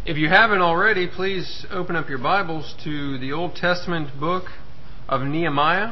If you haven't already, please open up your Bibles to the Old Testament book of Nehemiah.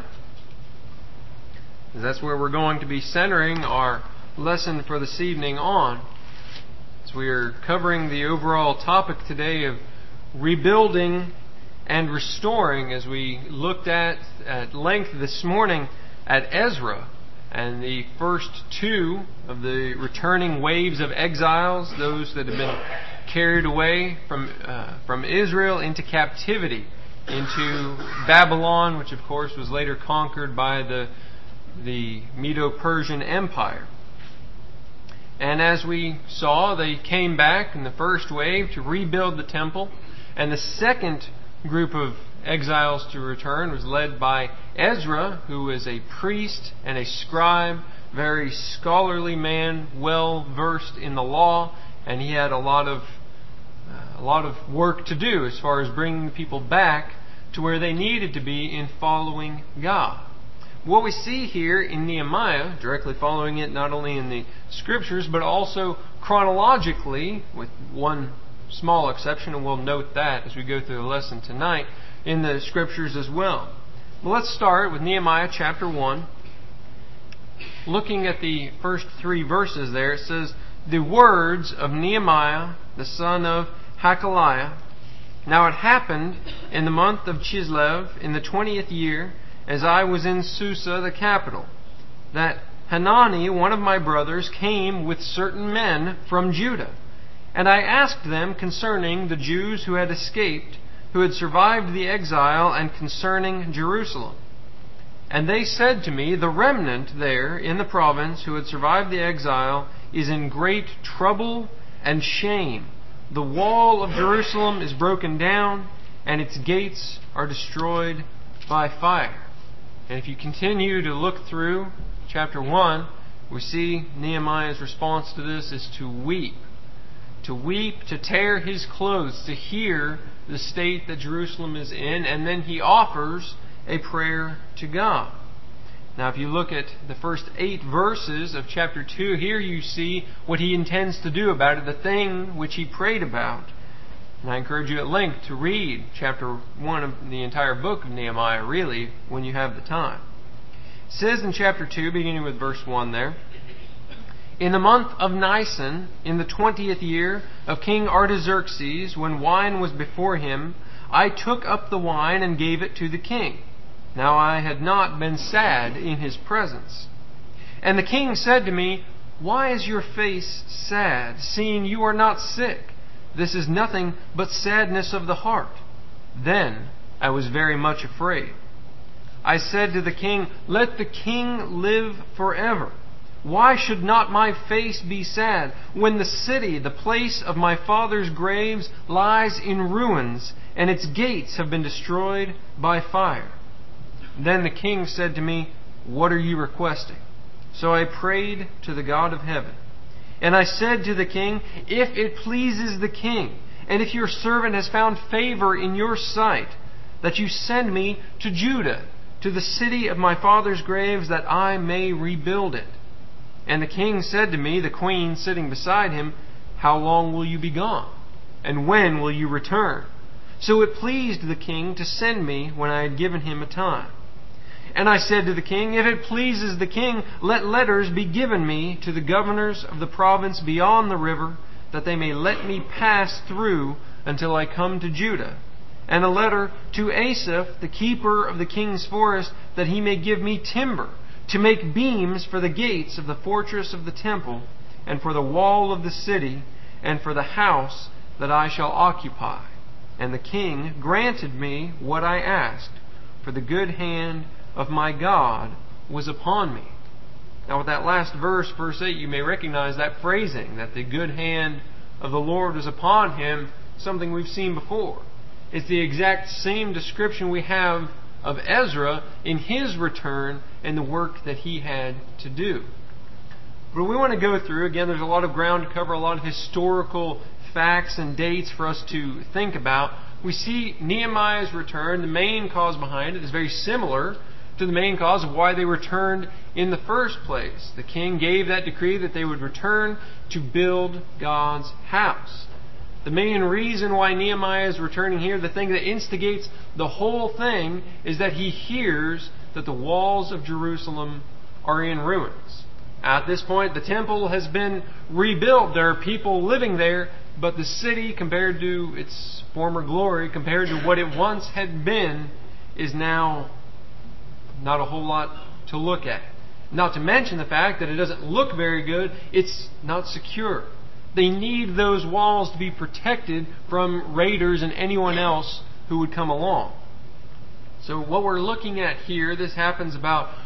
That's where we're going to be centering our lesson for this evening on. So we are covering the overall topic today of rebuilding and restoring, as we looked at length this morning at Ezra and the first two of the returning waves of exiles, those that have been carried away from Israel into captivity, into Babylon, which of course was later conquered by the Medo-Persian Empire. And as we saw, they came back in the first wave to rebuild the temple, and the second group of exiles to return was led by Ezra, who was a priest and a scribe, very scholarly man, well versed in the law, and he had a lot of work to do as far as bringing the people back to where they needed to be in following God. What we see here in Nehemiah, directly following it not only in the Scriptures, but also chronologically, with one small exception, and we'll note that as we go through the lesson tonight, in the Scriptures as well. Well, let's start with Nehemiah chapter 1. Looking at the first three verses there, it says, "The words of Nehemiah, the son of Hakaliah. Now it happened in the month of Chislev, in the 20th year, as I was in Susa, the capital, that Hanani, one of my brothers, came with certain men from Judah. And I asked them concerning the Jews who had escaped, who had survived the exile, and concerning Jerusalem. And they said to me, the remnant there in the province who had survived the exile is in great trouble and shame. The wall of Jerusalem is broken down, and its gates are destroyed by fire." And if you continue to look through chapter 1, we see Nehemiah's response to this is to weep. To weep, to tear his clothes, to hear the state that Jerusalem is in, and then he offers a prayer to God. Now, if you look at the first 8 verses of chapter 2, here you see what he intends to do about it, the thing which he prayed about. And I encourage you at length to read chapter 1 of the entire book of Nehemiah, really, when you have the time. It says in chapter 2, beginning with verse 1 there, "In the month of Nisan, in the 20th year of King Artaxerxes, when wine was before him, I took up the wine and gave it to the king. Now I had not been sad in his presence. And the king said to me, 'Why is your face sad, seeing you are not sick? This is nothing but sadness of the heart.' Then I was very much afraid. I said to the king, 'Let the king live forever. Why should not my face be sad when the city, the place of my father's graves, lies in ruins, and its gates have been destroyed by fire?' Then the king said to me, 'What are you requesting?' So I prayed to the God of heaven. And I said to the king, 'If it pleases the king, and if your servant has found favor in your sight, that you send me to Judah, to the city of my father's graves, that I may rebuild it.' And the king said to me, the queen sitting beside him, 'How long will you be gone? And when will you return?' So it pleased the king to send me when I had given him a time. And I said to the king, 'If it pleases the king, let letters be given me to the governors of the province beyond the river, that they may let me pass through until I come to Judah. And a letter to Asaph, the keeper of the king's forest, that he may give me timber to make beams for the gates of the fortress of the temple, and for the wall of the city, and for the house that I shall occupy.' And the king granted me what I asked, for the good hand of my God was upon me." Now with that last verse, verse 8, you may recognize that phrasing, that the good hand of the Lord was upon him, something we've seen before. It's the exact same description we have of Ezra in his return and the work that he had to do. But we want to go through, again, there's a lot of ground to cover, a lot of historical facts and dates for us to think about. We see Nehemiah's return, the main cause behind it is very similar to the main cause of why they returned in the first place. The king gave that decree that they would return to build God's house. The main reason why Nehemiah is returning here, the thing that instigates the whole thing, is that he hears that the walls of Jerusalem are in ruins. At this point, the temple has been rebuilt. There are people living there, but the city, compared to its former glory, compared to what it once had been, is now not a whole lot to look at. Not to mention the fact that it doesn't look very good. It's not secure. They need those walls to be protected from raiders and anyone else who would come along. So what we're looking at here, this happens about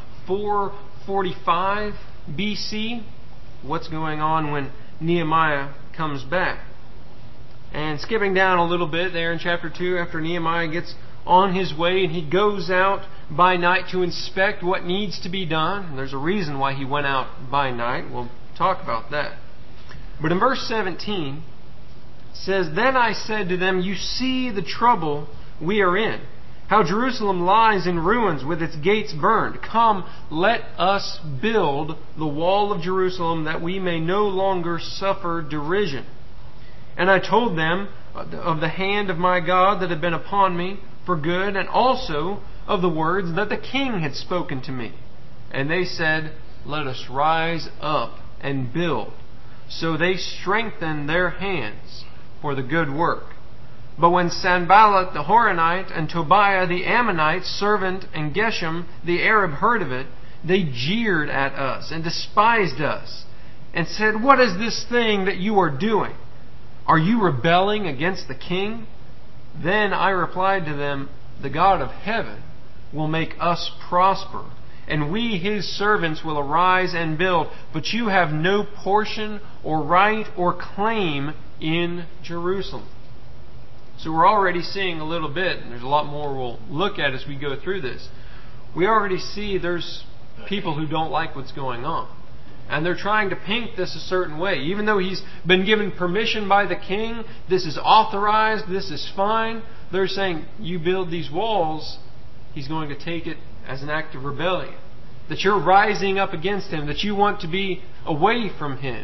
445 BC. What's going on when Nehemiah comes back? And skipping down a little bit there in chapter 2, after Nehemiah gets on his way and he goes out by night to inspect what needs to be done. And there's a reason why he went out by night. We'll talk about that. But in verse 17, it says, "Then I said to them, you see the trouble we are in, how Jerusalem lies in ruins with its gates burned. Come, let us build the wall of Jerusalem that we may no longer suffer derision. And I told them of the hand of my God that had been upon me for good, and also of the words that the king had spoken to me. And they said, let us rise up and build. So they strengthened their hands for the good work. But when Sanballat the Horonite and Tobiah the Ammonite servant and Geshem the Arab heard of it, they jeered at us and despised us and said, what is this thing that you are doing? Are you rebelling against the king? Then I replied to them, the God of heaven will make us prosper, and we his servants will arise and build, but you have no portion or right or claim in Jerusalem." So we're already seeing a little bit, and there's a lot more we'll look at as we go through this. We already see there's people who don't like what's going on. And they're trying to paint this a certain way. Even though he's been given permission by the king, this is authorized, this is fine, they're saying, you build these walls, he's going to take it as an act of rebellion. That you're rising up against him, that you want to be away from him.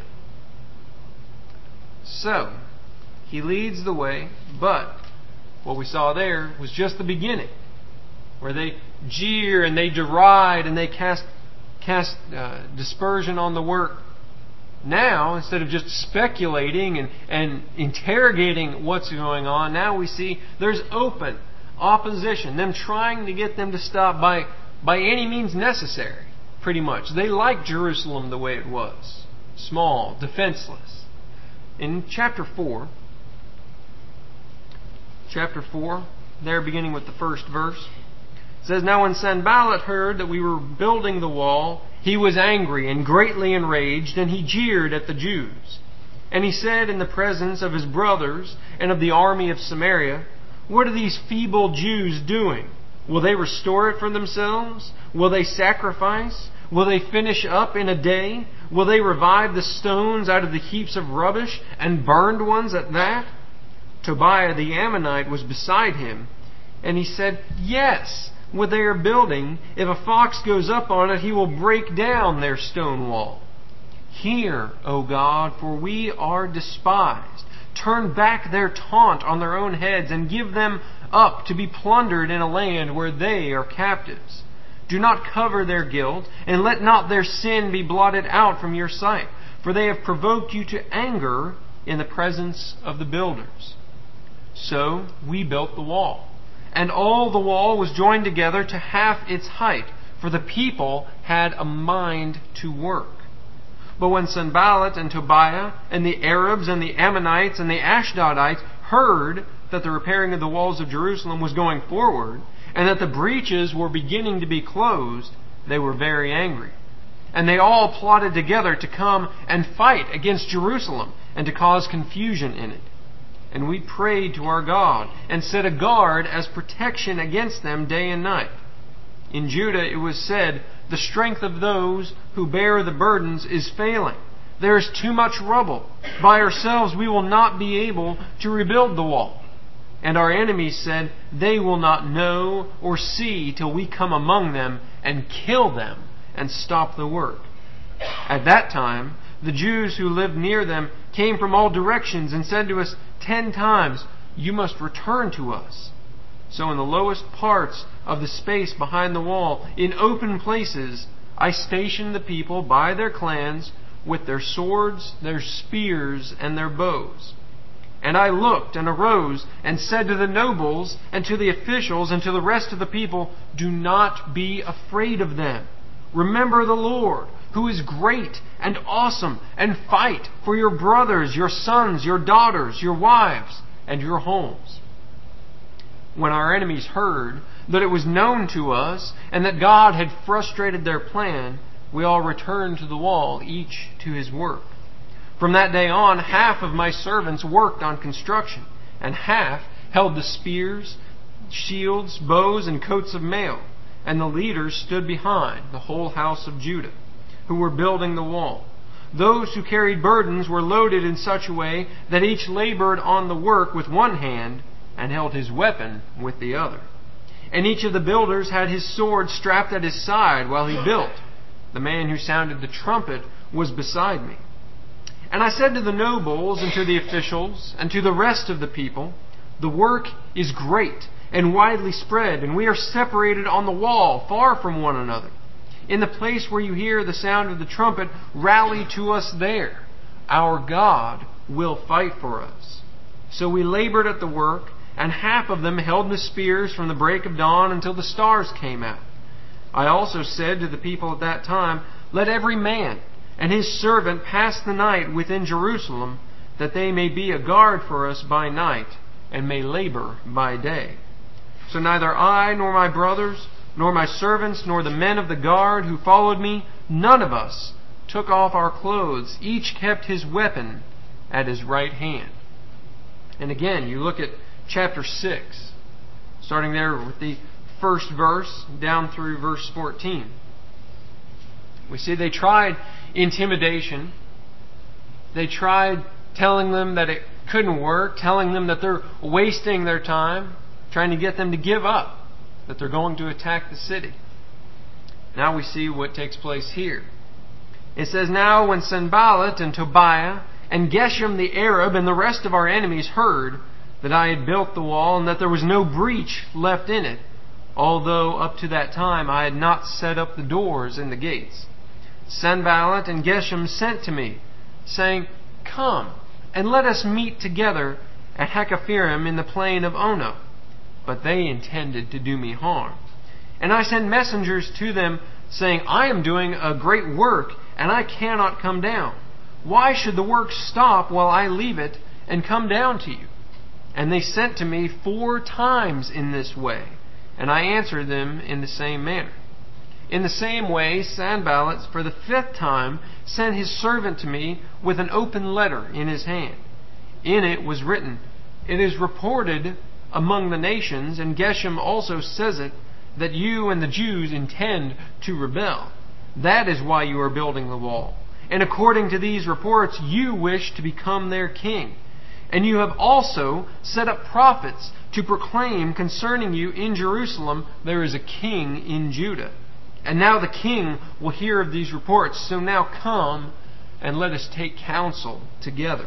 So, he leads the way, but what we saw there was just the beginning, where they jeer and they deride and they cast dispersion on the work. Now, instead of just speculating and interrogating what's going on, now we see there's open opposition, them trying to get them to stop by any means necessary, pretty much. They liked Jerusalem the way it was, small, defenseless. In chapter 4, there beginning with the first verse, it says, "Now when Sanballat heard that we were building the wall, he was angry and greatly enraged, and he jeered at the Jews. And he said in the presence of his brothers and of the army of Samaria, what are these feeble Jews doing? Will they restore it for themselves? Will they sacrifice? Will they finish up in a day? Will they revive the stones out of the heaps of rubbish, and burned ones at that?" Tobiah the Ammonite was beside him, and he said, "Yes, what they are building, if a fox goes up on it, he will break down their stone wall. Hear, O God, for we are despised. Turn back their taunt on their own heads, and give them up to be plundered in a land where they are captives. Do not cover their guilt, and let not their sin be blotted out from your sight, for they have provoked you to anger in the presence of the builders." So we built the wall, and all the wall was joined together to half its height, for the people had a mind to work. But when Sanballat and Tobiah and the Arabs and the Ammonites and the Ashdodites heard that the repairing of the walls of Jerusalem was going forward, and that the breaches were beginning to be closed, they were very angry. And they all plotted together to come and fight against Jerusalem and to cause confusion in it. And we prayed to our God and set a guard as protection against them day and night. In Judah it was said, "The strength of those who bear the burdens is failing. There is too much rubble. By ourselves we will not be able to rebuild the wall." And our enemies said, "They will not know or see till we come among them and kill them and stop the work." At that time, the Jews who lived near them came from all directions and said to us, 10 times, you must return to us. So in the lowest parts of the space behind the wall, in open places, I stationed the people by their clans with their swords, their spears, and their bows. And I looked and arose and said to the nobles and to the officials and to the rest of the people, do not be afraid of them. Remember the Lord, who is great and awesome, and fight for your brothers, your sons, your daughters, your wives, and your homes. When our enemies heard that it was known to us and that God had frustrated their plan, we all returned to the wall, each to his work. From that day on, half of my servants worked on construction, and half held the spears, shields, bows, and coats of mail. And the leaders stood behind, the whole house of Judah, who were building the wall. Those who carried burdens were loaded in such a way that each labored on the work with one hand and held his weapon with the other. And each of the builders had his sword strapped at his side while he built. The man who sounded the trumpet was beside me. And I said to the nobles and to the officials and to the rest of the people, the work is great and widely spread, and we are separated on the wall, far from one another. In the place where you hear the sound of the trumpet, rally to us there. Our God will fight for us. So we labored at the work, and half of them held the spears from the break of dawn until the stars came out. I also said to the people at that time, let every man and his servant pass the night within Jerusalem, that they may be a guard for us by night, and may labor by day. So neither I, nor my brothers, nor my servants, nor the men of the guard who followed me, none of us took off our clothes. Each kept his weapon at his right hand. And again, you look at chapter 6, starting there with the first verse down through verse 14. We see they tried intimidation. They tried telling them that it couldn't work, telling them that they're wasting their time, trying to get them to give up, that they're going to attack the city. Now we see what takes place here. It says, now when Sanballat and Tobiah and Geshem the Arab and the rest of our enemies heard that I had built the wall and that there was no breach left in it, although up to that time I had not set up the doors and the gates, Sanballat and Geshem sent to me, saying, come and let us meet together at Hakkephirim in the plain of Ono. But they intended to do me harm. And I sent messengers to them, saying, I am doing a great work, and I cannot come down. Why should the work stop while I leave it and come down to you? And they sent to me 4 times in this way, and I answered them in the same manner. In the same way, Sanballat, for the 5th time, sent his servant to me with an open letter in his hand. In it was written, it is reported among the nations, and Geshem also says it, that you and the Jews intend to rebel. That is why you are building the wall. And according to these reports, you wish to become their king. And you have also set up prophets to proclaim concerning you in Jerusalem, there is a king in Judah. And now the king will hear of these reports. So now come and let us take counsel together.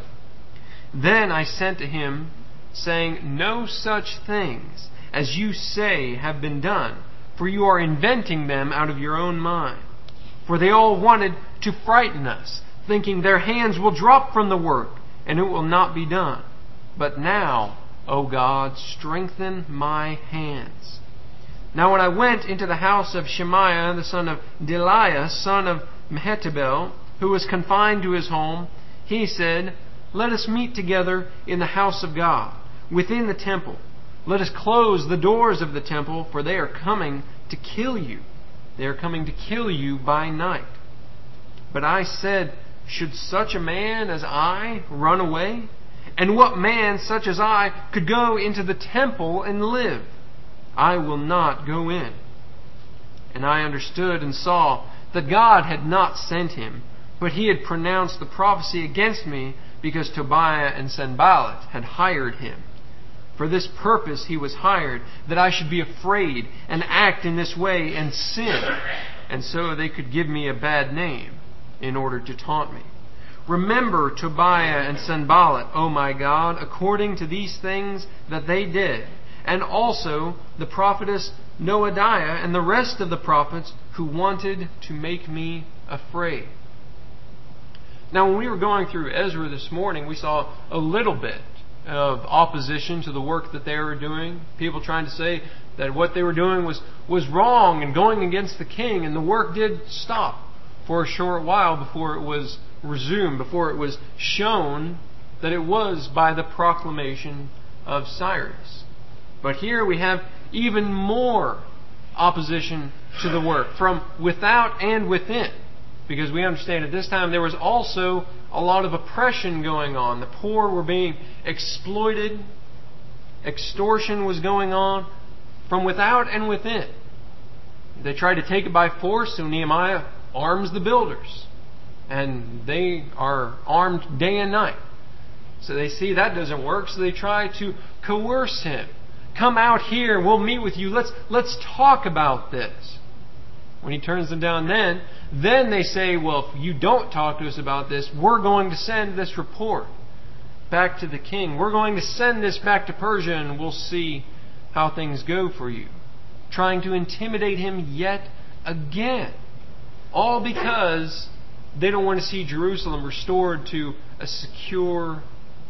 Then I sent to him, saying, no such things as you say have been done, for you are inventing them out of your own mind. For they all wanted to frighten us, thinking their hands will drop from the work, and it will not be done. But now, O God, strengthen my hands. Now when I went into the house of Shemaiah, the son of Delaiah, son of Mehetabel, who was confined to his home, he said, let us meet together in the house of God, within the temple. Let us close the doors of the temple, for they are coming to kill you. They are coming to kill you by night. But I said, should such a man as I run away? And what man such as I could go into the temple and live? I will not go in. And I understood and saw that God had not sent him, but he had pronounced the prophecy against me, because Tobiah and Sanballat had hired him. For this purpose he was hired, that I should be afraid and act in this way and sin, and so they could give me a bad name in order to taunt me. Remember Tobiah and Sanballat, O my God, according to these things that they did, and also the prophetess Noadiah and the rest of the prophets who wanted to make me afraid. Now, when we were going through Ezra this morning, we saw a little bit of opposition to the work that they were doing. People trying to say that what they were doing was wrong and going against the king, and the work did stop for a short while before it was resumed, before it was shown that it was by the proclamation of Cyrus. But here we have even more opposition to the work from without and within, because we understand at this time there was also a lot of oppression going on. The poor were being exploited. Extortion was going on from without and within. They tried to take it by force, so Nehemiah arms the builders. And they are armed day and night. So they see that doesn't work, so they try to coerce him. Come out here, we'll meet with you. Let's talk about this. When he turns them down then they say, well, if you don't talk to us about this, we're going to send this report back to the king. We're going to send this back to Persia and we'll see how things go for you. Trying to intimidate him yet again. All because they don't want to see Jerusalem restored to a secure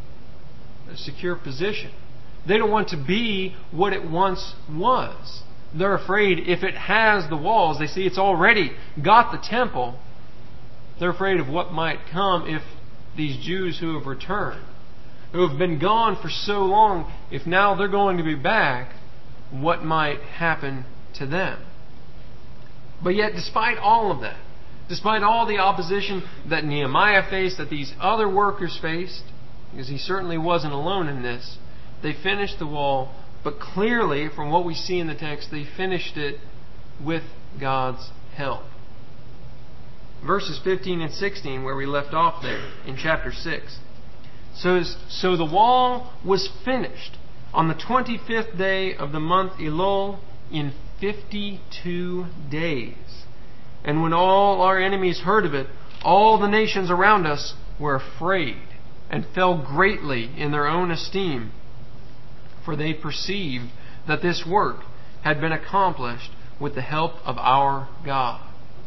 position. They don't want to be what it once was. They're afraid if it has the walls, they see it's already got the temple. They're afraid of what might come if these Jews who have returned, who have been gone for so long, if now they're going to be back, what might happen to them. But yet, despite all of that, despite all the opposition that Nehemiah faced, that these other workers faced, because he certainly wasn't alone in this, they finished the wall. But clearly, from what we see in the text, they finished it with God's help. Verses 15 and 16, where we left off there in chapter 6. So the wall was finished on the 25th day of the month Elul in 52 days. And when all our enemies heard of it, all the nations around us were afraid and fell greatly in their own esteem, for they perceived that this work had been accomplished with the help of our God.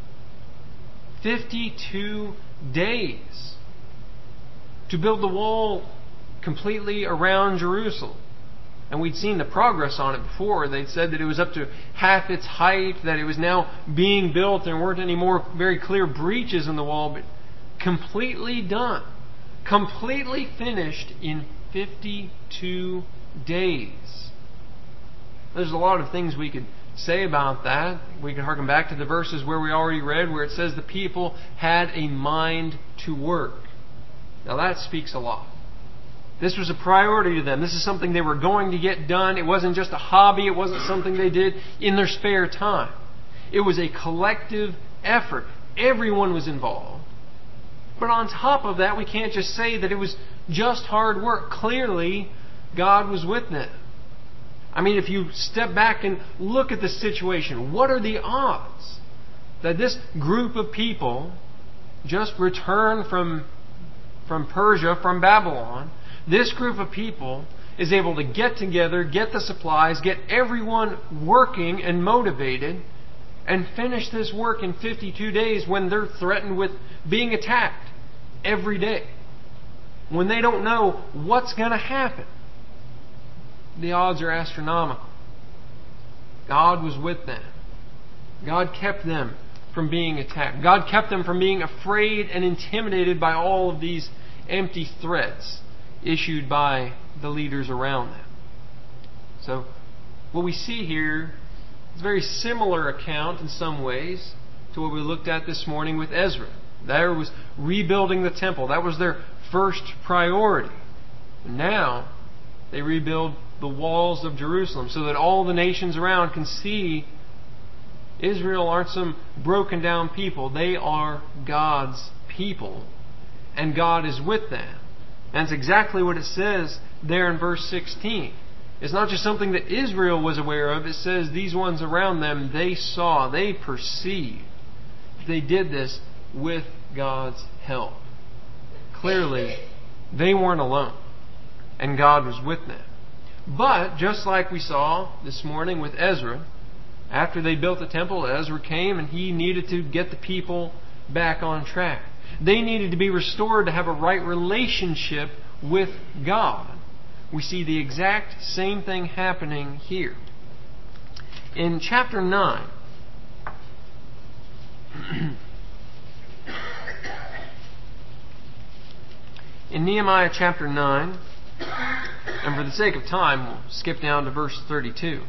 52 days to build the wall completely around Jerusalem. And we'd seen the progress on it before. They'd said that it was up to half its height, that it was now being built. There weren't any more very clear breaches in the wall, but completely done. Completely finished in 52 days. There's a lot of things we could say about that. We can harken back to the verses where we already read, where it says the people had a mind to work. Now that speaks a lot. This was a priority to them. This is something they were going to get done. It wasn't just a hobby. It wasn't something they did in their spare time. It was a collective effort. Everyone was involved. But on top of that, we can't just say that it was just hard work. Clearly, God was with them. I mean, if you step back and look at the situation, what are the odds that this group of people just returned from Persia, from Babylon? This group of people is able to get together, get the supplies, get everyone working and motivated, and finish this work in 52 days when they're threatened with being attacked every day. When they don't know what's going to happen. The odds are astronomical. God was with them. God kept them from being attacked. God kept them from being afraid and intimidated by all of these empty threats issued by the leaders around them. So, what we see here is a very similar account in some ways to what we looked at this morning with Ezra. There was rebuilding the temple. That was their first priority. Now, they rebuild the walls of Jerusalem so that all the nations around can see Israel aren't some broken down people. They are God's people. And God is with them. And it's exactly what it says there in verse 16. It's not just something that Israel was aware of. It says these ones around them, they saw, they perceived. They did this with God's help. clearly they weren't alone, and God was with them. But just like we saw this morning with Ezra, after they built the temple, Ezra came and he needed to get the people back on track. They needed to be restored to have a right relationship with God. We see the exact same thing happening here. In chapter 9, in Nehemiah chapter 9, and for the sake of time, we'll skip down to verse 32.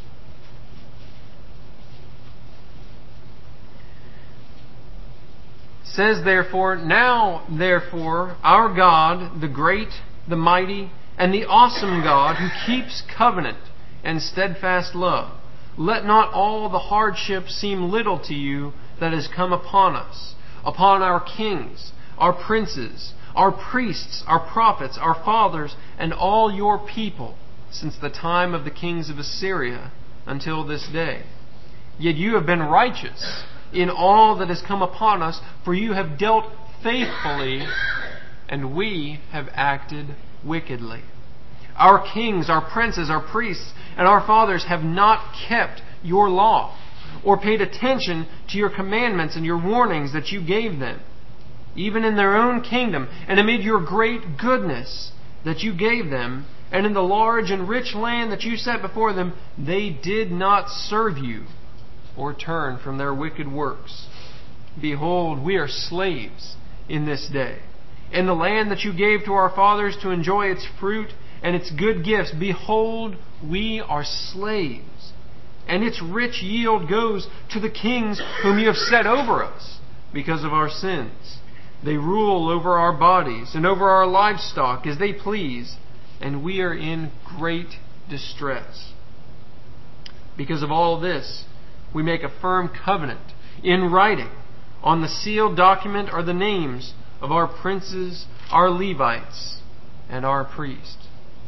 It says, Now therefore, our God, the great, the mighty, and the awesome God, who keeps covenant and steadfast love, let not all the hardship seem little to you that has come upon us, upon our kings, our princes, our priests, our prophets, our fathers, and all your people, since the time of the kings of Assyria until this day. Yet you have been righteous in all that has come upon us, for you have dealt faithfully, and we have acted wickedly. Our kings, our princes, our priests, and our fathers have not kept your law, or paid attention to your commandments and your warnings that you gave them. Even in their own kingdom, and amid your great goodness that you gave them, and in the large and rich land that you set before them, they did not serve you or turn from their wicked works. Behold, we are slaves in this day. In the land that you gave to our fathers to enjoy its fruit and its good gifts, behold, we are slaves. And its rich yield goes to the kings whom you have set over us because of our sins. They rule over our bodies and over our livestock as they please, and we are in great distress. Because of all this, we make a firm covenant in writing. On the sealed document are the names of our princes, our Levites, and our priests.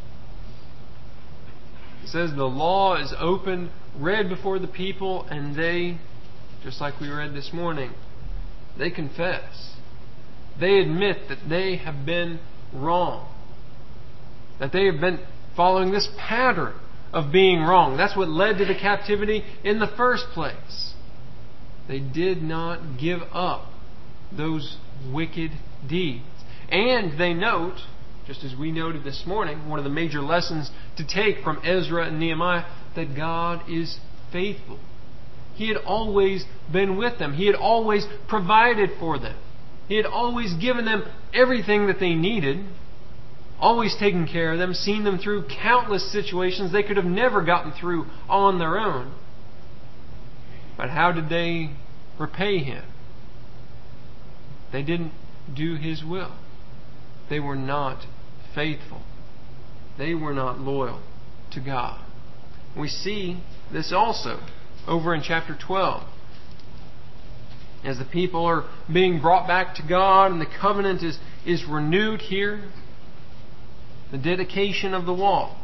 It says the law is open, read before the people, and they, just like we read this morning, they confess. They admit that they have been wrong. That they have been following this pattern of being wrong. That's what led to the captivity in the first place. They did not give up those wicked deeds. And they note, just as we noted this morning, one of the major lessons to take from Ezra and Nehemiah, that God is faithful. He had always been with them. He had always provided for them. He had always given them everything that they needed, always taken care of them, seen them through countless situations they could have never gotten through on their own. But how did they repay Him? They didn't do His will. They were not faithful. They were not loyal to God. We see this also over in chapter 12. As the people are being brought back to God and the covenant is renewed here, the dedication of the wall.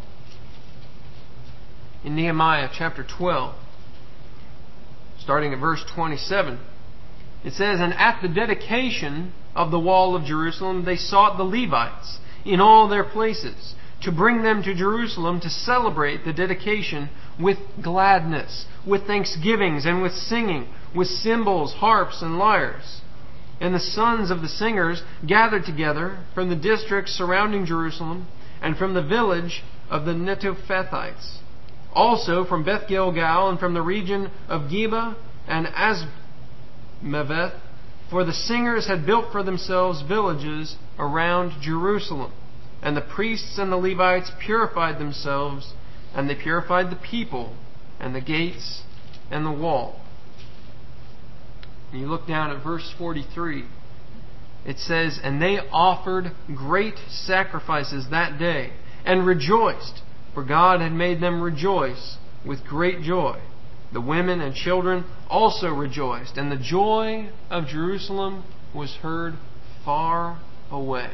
In Nehemiah chapter 12, starting at verse 27, it says, And at the dedication of the wall of Jerusalem, they sought the Levites in all their places, to bring them to Jerusalem to celebrate the dedication with gladness, with thanksgivings and with singing, with cymbals, harps, and lyres. And the sons of the singers gathered together from the districts surrounding Jerusalem and from the village of the Netophathites, also from Beth Gilgal and from the region of Geba and Azmaveth, for the singers had built for themselves villages around Jerusalem. And the priests and the Levites purified themselves, and they purified the people, and the gates, and the wall. And you look down at verse 43. It says, And they offered great sacrifices that day, and rejoiced, for God had made them rejoice with great joy. The women and children also rejoiced, and the joy of Jerusalem was heard far away.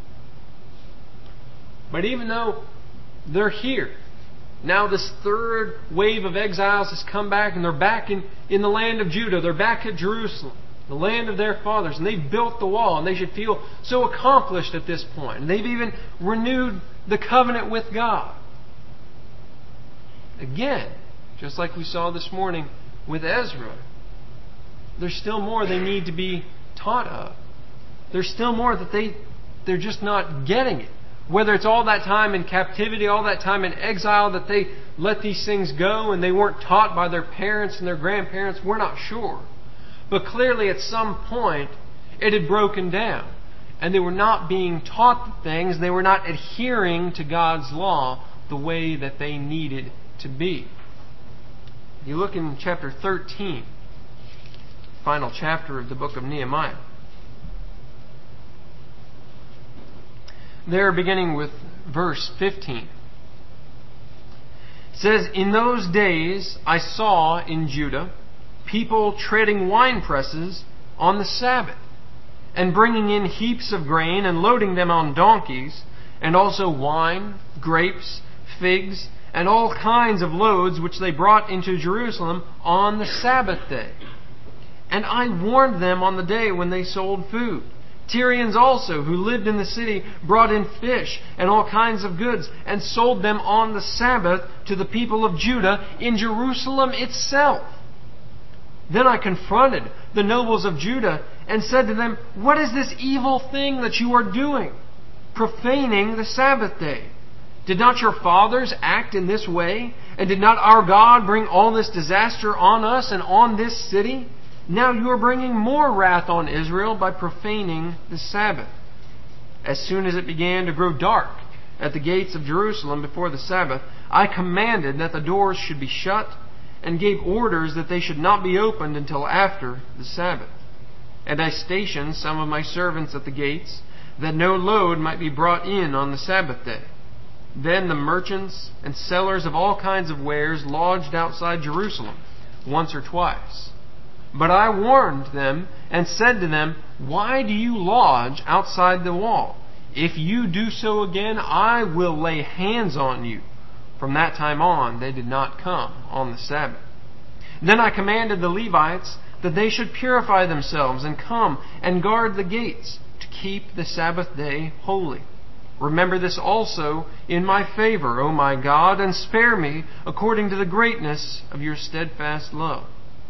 But even though they're here, now this third wave of exiles has come back, and they're back in the land of Judah. They're back at Jerusalem. the land of their fathers, and they've built the wall, and they should feel so accomplished at this point. And they've even renewed the covenant with God. Again, just like we saw this morning with Ezra, there's still more they need to be taught of. There's still more that they're just not getting it. Whether it's all that time in captivity, all that time in exile, that they let these things go and they weren't taught by their parents and their grandparents, we're not sure. But clearly at some point it had broken down. And they were not being taught the things, they were not adhering to God's law the way that they needed to be. You look in chapter 13, final chapter of the book of Nehemiah. There, beginning with verse 15. It says, "In those days I saw in Judah people treading wine presses on the Sabbath, and bringing in heaps of grain and loading them on donkeys, and also wine, grapes, figs, and all kinds of loads which they brought into Jerusalem on the Sabbath day. And I warned them on the day when they sold food. Tyrians also, who lived in the city, brought in fish and all kinds of goods, and sold them on the Sabbath to the people of Judah in Jerusalem itself. Then I confronted the nobles of Judah and said to them, 'What is this evil thing that you are doing, profaning the Sabbath day? Did not your fathers act in this way? And did not our God bring all this disaster on us and on this city? Now you are bringing more wrath on Israel by profaning the Sabbath.' As soon as it began to grow dark at the gates of Jerusalem before the Sabbath, I commanded that the doors should be shut and gave orders that they should not be opened until after the Sabbath. And I stationed some of my servants at the gates, that no load might be brought in on the Sabbath day. Then the merchants and sellers of all kinds of wares lodged outside Jerusalem once or twice. But I warned them and said to them, 'Why do you lodge outside the wall? If you do so again, I will lay hands on you.' From that time on, they did not come on the Sabbath. Then I commanded the Levites that they should purify themselves and come and guard the gates to keep the Sabbath day holy. Remember this also in my favor, O my God, and spare me according to the greatness of your steadfast love."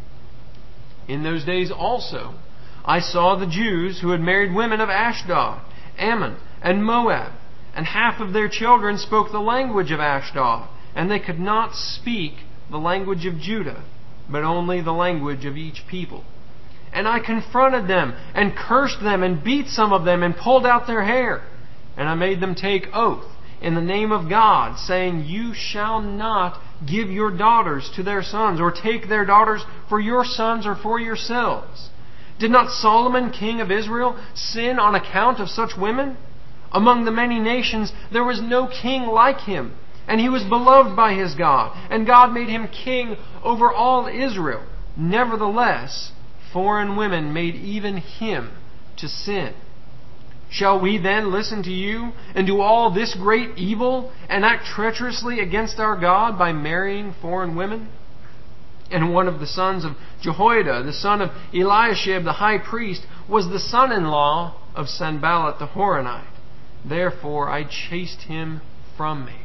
In those days also I saw the Jews who had married women of Ashdod, Ammon, and Moab, and half of their children spoke the language of Ashdod, and they could not speak the language of Judah, but only the language of each people. And I confronted them, and cursed them, and beat some of them, and pulled out their hair. And I made them take oath in the name of God, saying, "You shall not give your daughters to their sons, or take their daughters for your sons or for yourselves. Did not Solomon, king of Israel, sin on account of such women? Among the many nations there was no king like him, and he was beloved by his God, and God made him king over all Israel. Nevertheless, foreign women made even him to sin. Shall we then listen to you and do all this great evil and act treacherously against our God by marrying foreign women?" And one of the sons of Jehoiada, the son of Eliashib the high priest, was the son-in-law of Sanballat the Horonite. Therefore I chased him from me.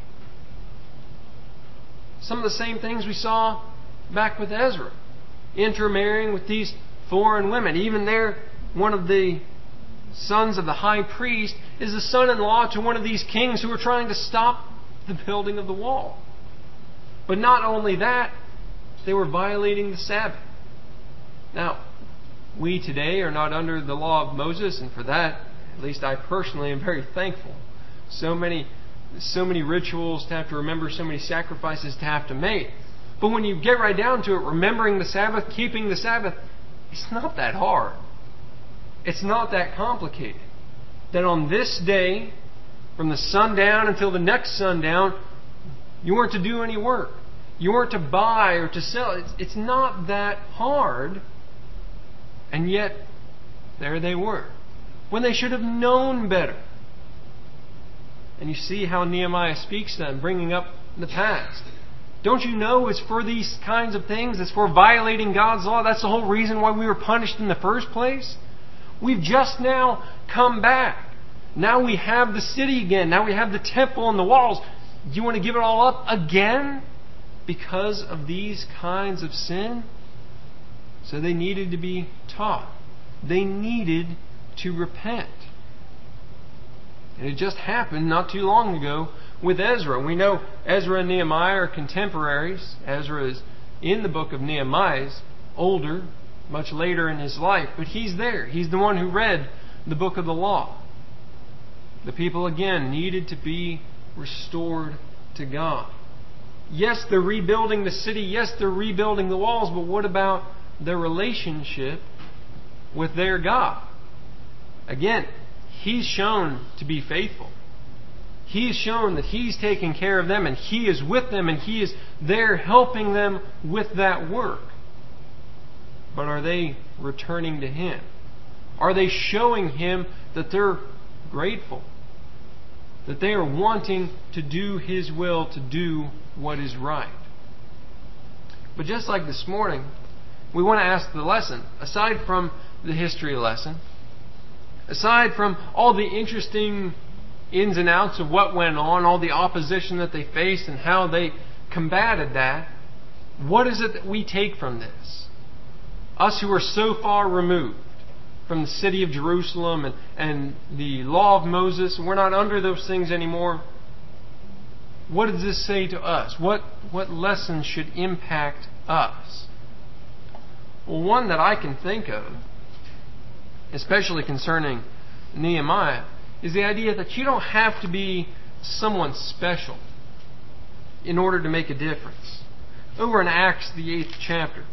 Some of the same things we saw back with Ezra. Intermarrying with these foreign women. Even there, one of the sons of the high priest is the son-in-law to one of these kings who were trying to stop the building of the wall. But not only that, they were violating the Sabbath. Now, we today are not under the law of Moses, and for that, at least I personally am very thankful. So many rituals to have to remember, so many sacrifices to have to make. But when you get right down to it, remembering the Sabbath, keeping the Sabbath, it's not that hard. It's not that complicated. That on this day, from the sundown until the next sundown, you weren't to do any work. You weren't to buy or to sell. It's not that hard. And yet, there they were. When they should have known better. And you see how Nehemiah speaks to them, bringing up the past. Don't you know it's for these kinds of things? It's for violating God's law. That's the whole reason why we were punished in the first place. We've just now come back. Now we have the city again. Now we have the temple and the walls. You want to give it all up again because of these kinds of sin? So they needed to be taught. They needed to repent. And it just happened not too long ago with Ezra. We know Ezra and Nehemiah are contemporaries. Ezra is in the book of Nehemiah. He's older, much later in his life. But he's there. He's the one who read the book of the law. The people again needed to be restored to God. Yes, they're rebuilding the city. Yes, they're rebuilding the walls. But what about their relationship with their God? Again, He's shown to be faithful. He's shown that He's taking care of them and He is with them and He is there helping them with that work. But are they returning to Him? Are they showing Him that they're grateful? That they are wanting to do His will, to do what is right? But just like this morning, we want to ask the lesson, aside from the history lesson, aside from all the interesting ins and outs of what went on, all the opposition that they faced and how they combated that, what is it that we take from this? Us who are so far removed from the city of Jerusalem and the law of Moses, we're not under those things anymore. What does this say to us? What lessons should impact us? Well, one that I can think of, especially concerning Nehemiah, is the idea that you don't have to be someone special in order to make a difference. Over in Acts, the 8th chapter.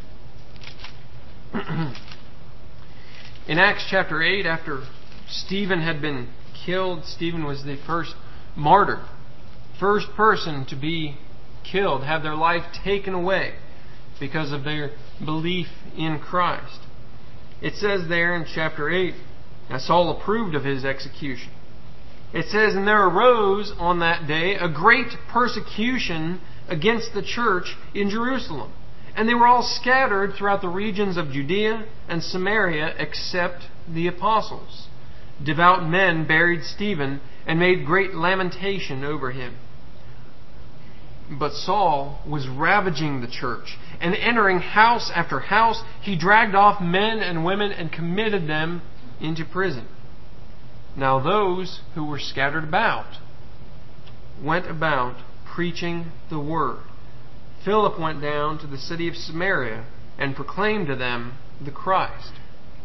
In Acts chapter 8, after Stephen had been killed, Stephen was the first martyr, first person to be killed, have their life taken away because of their belief in Christ. It says there in chapter 8, now Saul approved of his execution. It says, and there arose on that day a great persecution against the church in Jerusalem. And they were all scattered throughout the regions of Judea and Samaria except the apostles. Devout men buried Stephen and made great lamentation over him. But Saul was ravaging the church, and entering house after house, he dragged off men and women and committed them into prison. Now those who were scattered about went about preaching the word. Philip went down to the city of Samaria and proclaimed to them the Christ.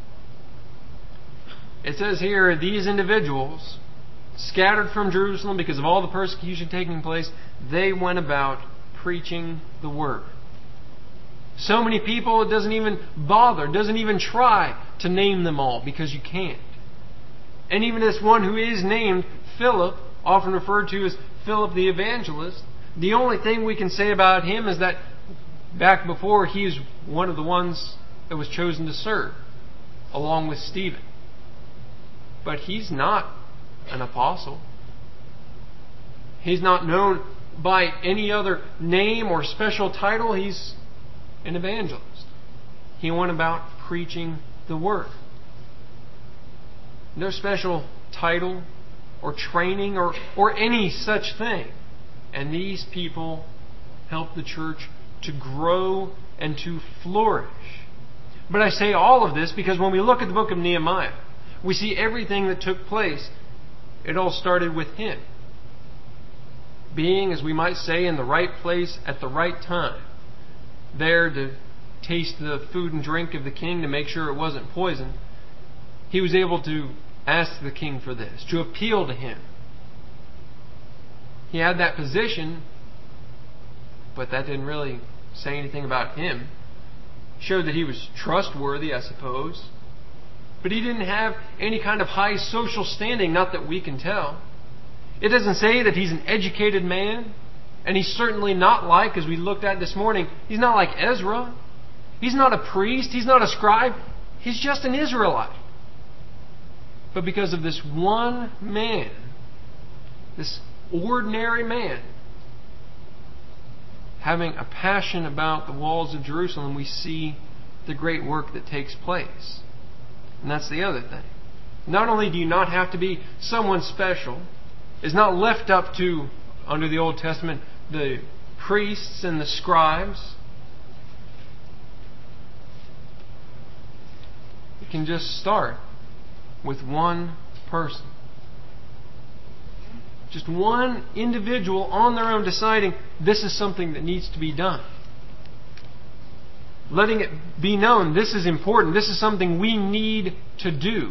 It says here, these individuals, scattered from Jerusalem because of all the persecution taking place, they went about preaching the word. So many people, it doesn't even bother, doesn't even try to name them all because you can't. And even this one who is named Philip, often referred to as Philip the Evangelist, the only thing we can say about him is that back before he is one of the ones that was chosen to serve, along with Stephen. But he's not an apostle. He's not known by any other name or special title. He's an evangelist. He went about preaching the word. No special title or training or any such thing. And these people helped the church to grow and to flourish. But I say all of this because when we look at the book of Nehemiah, we see everything that took place. It all started with him. Being, as we might say, in the right place at the right time. There to taste the food and drink of the king to make sure it wasn't poison. He was able to ask the king for this, to appeal to him. He had that position, but that didn't really say anything about him. Showed that he was trustworthy, I suppose. But he didn't have any kind of high social standing, not that we can tell. It doesn't say that he's an educated man. And he's certainly not like, as we looked at this morning, he's not like Ezra. He's not a priest. He's not a scribe. He's just an Israelite. But because of this one man, this ordinary man, having a passion about the walls of Jerusalem, we see the great work that takes place. And that's the other thing. Not only do you not have to be someone special, it's not left up to, under the Old Testament, the priests and the scribes. It can just start with one person. Just one individual on their own deciding this is something that needs to be done. Letting it be known this is important. This is something we need to do.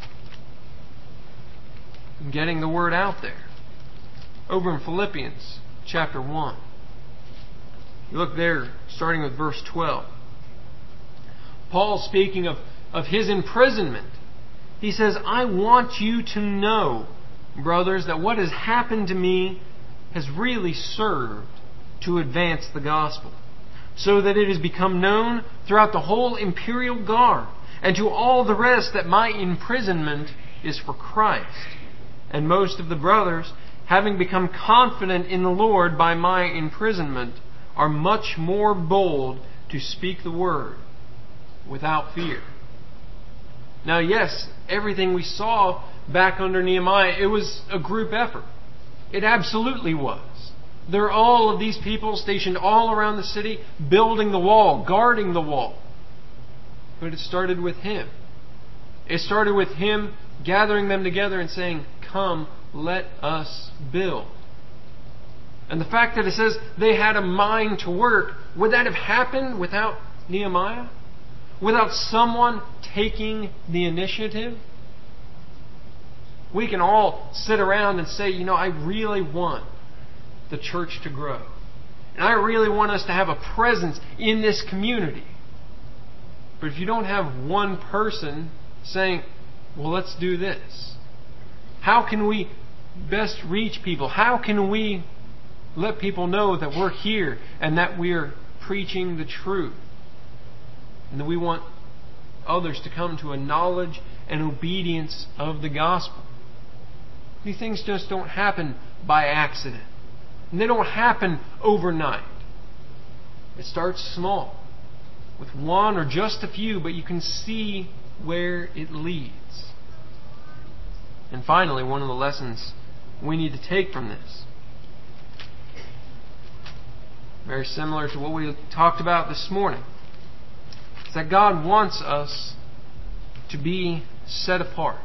And getting the word out there. Over in Philippians chapter 1. You look there, starting with verse 12. Paul speaking of his imprisonment. He says, I want you to know, brothers, that what has happened to me has really served to advance the gospel, so that it has become known throughout the whole imperial guard and to all the rest that my imprisonment is for Christ. And most of the brothers, having become confident in the Lord by my imprisonment, are much more bold to speak the word without fear. Now, yes, everything we saw back under Nehemiah, it was a group effort. It absolutely was. There are all of these people stationed all around the city, building the wall, guarding the wall. But it started with him. It started with him gathering them together and saying, come, let us build. And the fact that it says they had a mind to work, would that have happened without Nehemiah? Without someone taking the initiative? We can all sit around and say, I really want the church to grow. And I really want us to have a presence in this community. But if you don't have one person saying, well, let's do this. How can we best reach people? How can we let people know that we're here and that we're preaching the truth? And that we want others to come to a knowledge and obedience of the gospel. These things just don't happen by accident. And they don't happen overnight. It starts small, with one or just a few, but you can see where it leads. And finally, one of the lessons we need to take from this, very similar to what we talked about this morning, is that God wants us to be set apart.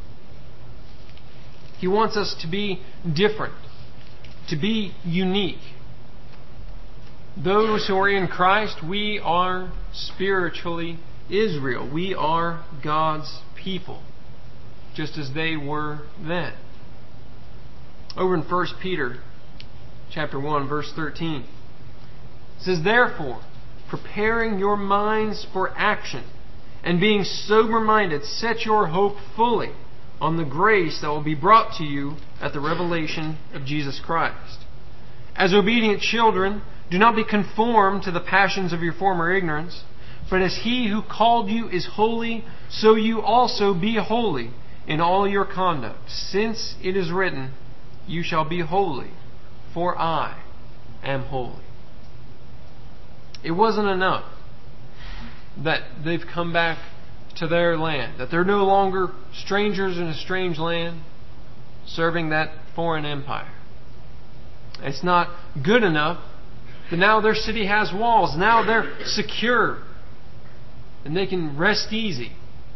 He wants us to be different, to be unique. Those who are in Christ, we are spiritually Israel. We are God's people, just as they were then. Over in 1 Peter chapter 1, verse 13, it says, therefore, preparing your minds for action, and being sober-minded, set your hope fully on the grace that will be brought to you at the revelation of Jesus Christ. As obedient children, do not be conformed to the passions of your former ignorance, but as He who called you is holy, so you also be holy in all your conduct, since it is written, you shall be holy, for I am holy. It wasn't enough that they've come back to their land, that they're no longer strangers in a strange land serving that foreign empire. It's not good enough that now their city has walls. Now they're secure and they can rest easier.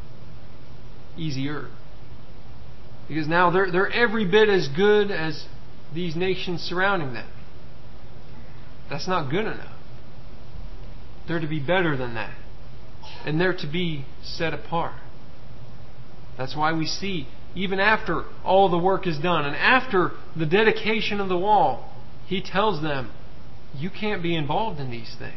Because now they're every bit as good as these nations surrounding them. That's not good enough. They're to be better than that. And they're to be set apart. That's why we see, even after all the work is done, and after the dedication of the wall, He tells them, you can't be involved in these things.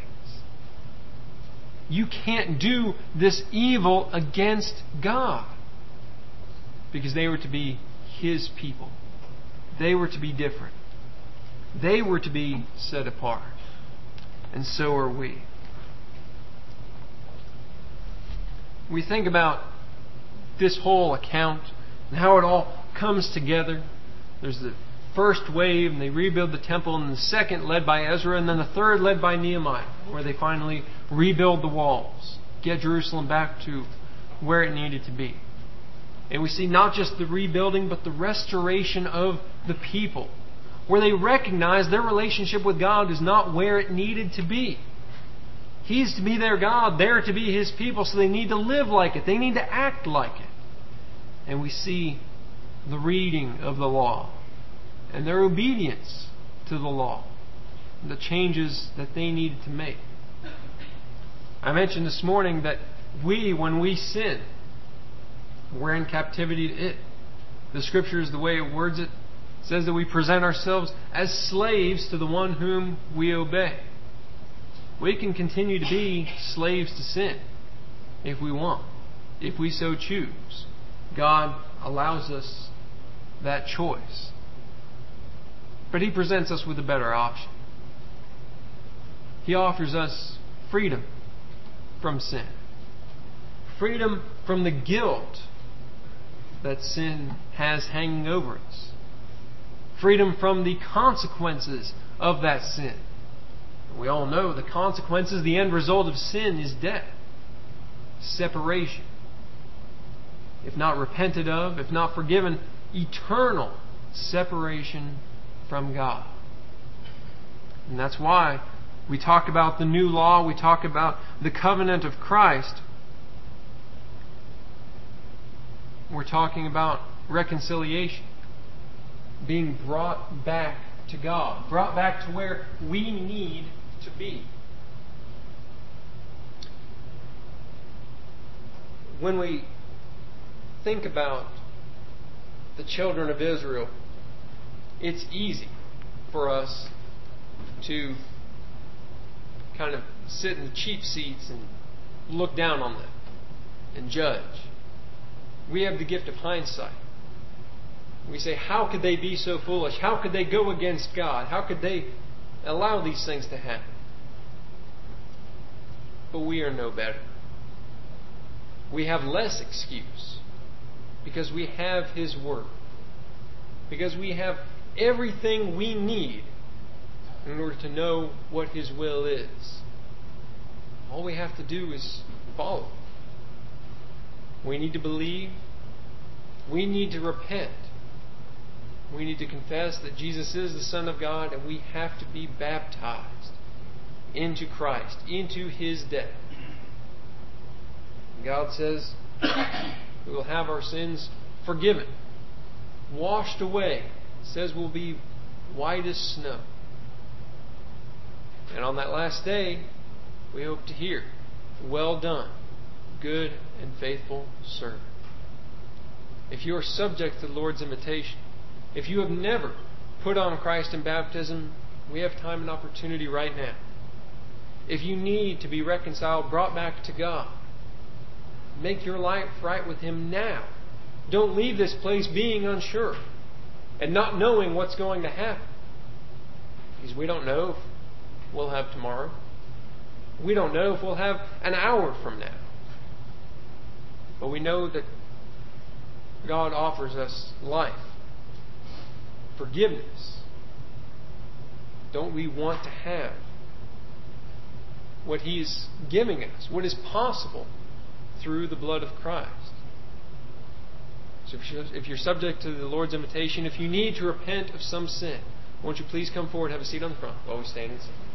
You can't do this evil against God. Because they were to be His people. They were to be different. They were to be set apart. And so are we. We think about this whole account and how it all comes together. There's the first wave, and they rebuild the temple, and the second led by Ezra, and then the third led by Nehemiah, where they finally rebuild the walls, get Jerusalem back to where it needed to be. And we see not just the rebuilding, but the restoration of the people, where they recognize their relationship with God is not where it needed to be. He's to be their God, they're to be His people, so they need to live like it. They need to act like it. And we see the reading of the law and their obedience to the law, and the changes that they needed to make. I mentioned this morning that when we sin, we're in captivity to it. The Scriptures, the way it words it, says that we present ourselves as slaves to the one whom we obey. We can continue to be slaves to sin if we want, if we so choose. God allows us that choice. But He presents us with a better option. He offers us freedom from sin. Freedom from the guilt that sin has hanging over us. Freedom from the consequences of that sin. We all know the consequences, the end result of sin is death. Separation. If not repented of, if not forgiven, eternal separation from God. And that's why we talk about the new law, we talk about the covenant of Christ. We're talking about reconciliation. Being brought back to God. Brought back to where we need to be. When we think about the children of Israel, it's easy for us to kind of sit in the cheap seats and look down on them and judge. We have the gift of hindsight. We say, how could they be so foolish? How could they go against God? How could they allow these things to happen? But we are no better. We have less excuse because we have His Word. Because we have everything we need in order to know what His will is. All we have to do is follow. We need to believe. We need to repent. We need to confess that Jesus is the Son of God, and we have to be baptized into Christ, into His death. God says we will have our sins forgiven, washed away. It says we'll be white as snow. And on that last day, we hope to hear, well done, good and faithful servant. If you are subject to the Lord's invitation, if you have never put on Christ in baptism, we have time and opportunity right now. If you need to be reconciled, brought back to God, make your life right with Him now. Don't leave this place being unsure and not knowing what's going to happen. Because we don't know if we'll have tomorrow. We don't know if we'll have an hour from now. But we know that God offers us life, forgiveness. Don't we want to have what He's giving us, what is possible through the blood of Christ? So if you're subject to the Lord's invitation, if you need to repent of some sin, won't you please come forward, have a seat on the front while we stand and sing.